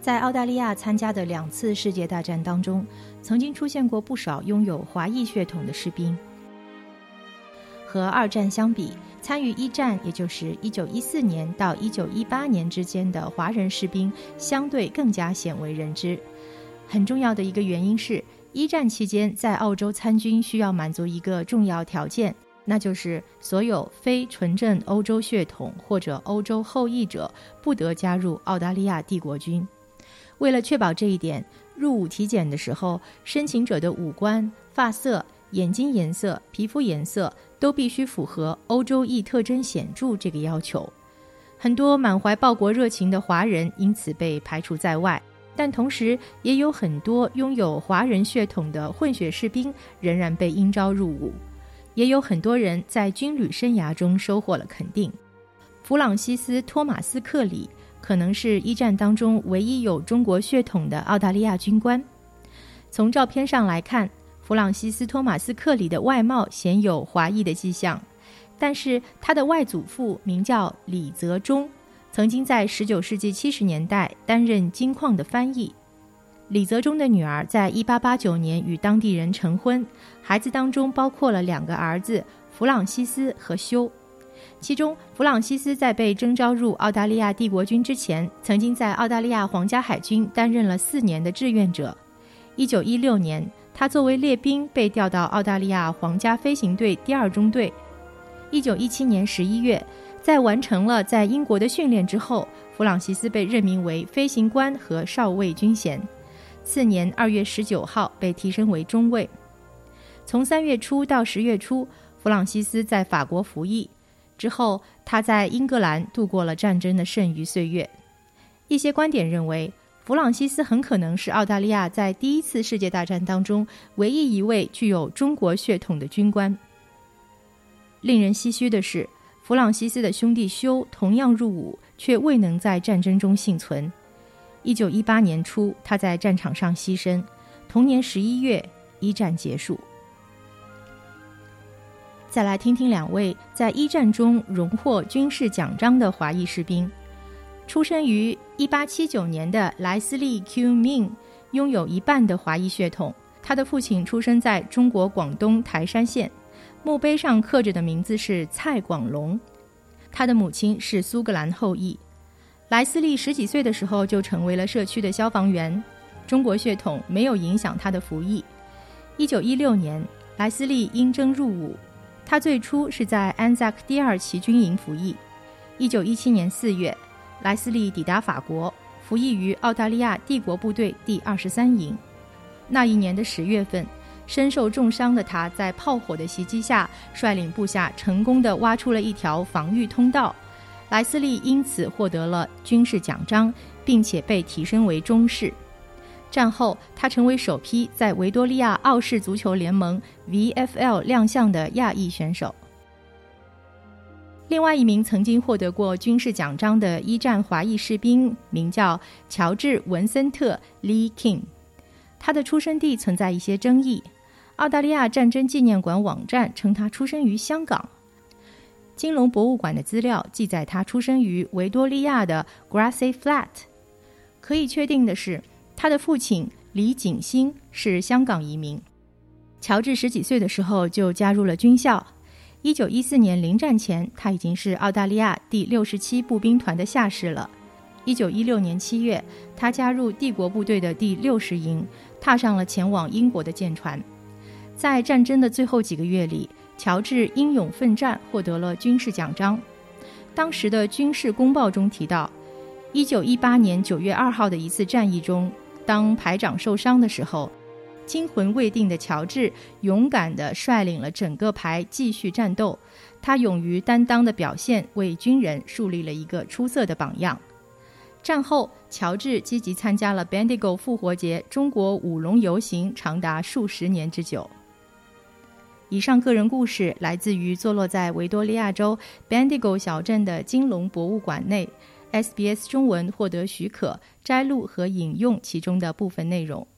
在澳大利亚参加的2次世界大战当中，曾经出现过不少拥有华裔血统的士兵。和2战相比，参与1战，也就是1914年到1918年之间的华人士兵相对更加鲜为人知。很重要的一个原因是，1战期间在澳洲参军需要满足一个重要条件，那就是所有非纯正欧洲血统或者欧洲后裔者不得加入澳大利亚帝国军。为了确保这一点，入伍体检的时候，申请者的五官、发色、眼睛颜色、皮肤颜色都必须符合欧洲裔特征显著这个要求。很多满怀报国热情的华人因此被排除在外，但同时也有很多拥有华人血统的混血士兵仍然被应召入伍，也有很多人在军旅生涯中收获了肯定。弗朗西斯·托马斯·克里可能是1战当中唯一有中国血统的澳大利亚军官。从照片上来看，弗朗西斯·托马斯·克里的外貌显有华裔的迹象，但是他的外祖父名叫李泽忠，曾经在19世纪70年代担任金矿的翻译。李泽忠的女儿在1889年与当地人成婚，孩子当中包括了2个儿子弗朗西斯和休。其中弗朗西斯在被征召入澳大利亚帝国军之前，曾经在澳大利亚皇家海军担任了4年的志愿者。1916年，他作为列兵被调到澳大利亚皇家飞行队第2中队。1917年11月，在完成了在英国的训练之后，弗朗西斯被任命为飞行官和少尉军衔。次年2月19号被提升为中尉。从3月初到10月初，弗朗西斯在法国服役。之后，他在英格兰度过了战争的剩余岁月。一些观点认为，弗朗西斯很可能是澳大利亚在第1次世界大战当中唯一一位具有中国血统的军官。令人唏嘘的是，弗朗西斯的兄弟休同样入伍，却未能在战争中幸存。1918年初，他在战场上牺牲。同年11月，1战结束。再来听听2位在1战中荣获军事奖章的华裔士兵。出生于1879年的莱斯利 Q. Min 拥有一半的华裔血统，他的父亲出生在中国广东台山县，墓碑上刻着的名字是蔡广龙。他的母亲是苏格兰后裔。莱斯利10几岁的时候就成为了社区的消防员，中国血统没有影响他的服役。1916年，莱斯利应征入伍，他最初是在安萨克第2骑军营服役。1917年4月，莱斯利抵达法国，服役于澳大利亚帝国部队第23营。那一年的10月份，身受重伤的他在炮火的袭击下，率领部下成功地挖出了一条防御通道。莱斯利因此获得了军事奖章，并且被提升为中士。战后，他成为首批在维多利亚澳式足球联盟 VFL 亮相的亚裔选手。另外一名曾经获得过军事奖章的1战华裔士兵名叫乔治·文森特 Lee King， 他的出生地存在一些争议。澳大利亚战争纪念馆网站称他出生于香港。金龙博物馆的资料记载他出生于维多利亚的 Grassy Flat。 可以确定的是，他的父亲李景星是香港移民。乔治10几岁的时候就加入了军校。1914年临战前，他已经是澳大利亚第67步兵团的下士了。1916年7月，他加入帝国部队的第60营，踏上了前往英国的舰船。在战争的最后几个月里，乔治英勇奋战，获得了军事奖章。当时的军事公报中提到，1918年9月2号的一次战役中，当排长受伤的时候，惊魂未定的乔治勇敢地率领了整个排继续战斗。他勇于担当的表现为军人树立了一个出色的榜样。战后，乔治积极参加了 Bendigo 复活节中国舞龙游行，长达数十年之久。以上个人故事来自于坐落在维多利亚州 Bendigo 小镇的金龙博物馆内， SBS 中文获得许可摘录和引用其中的部分内容。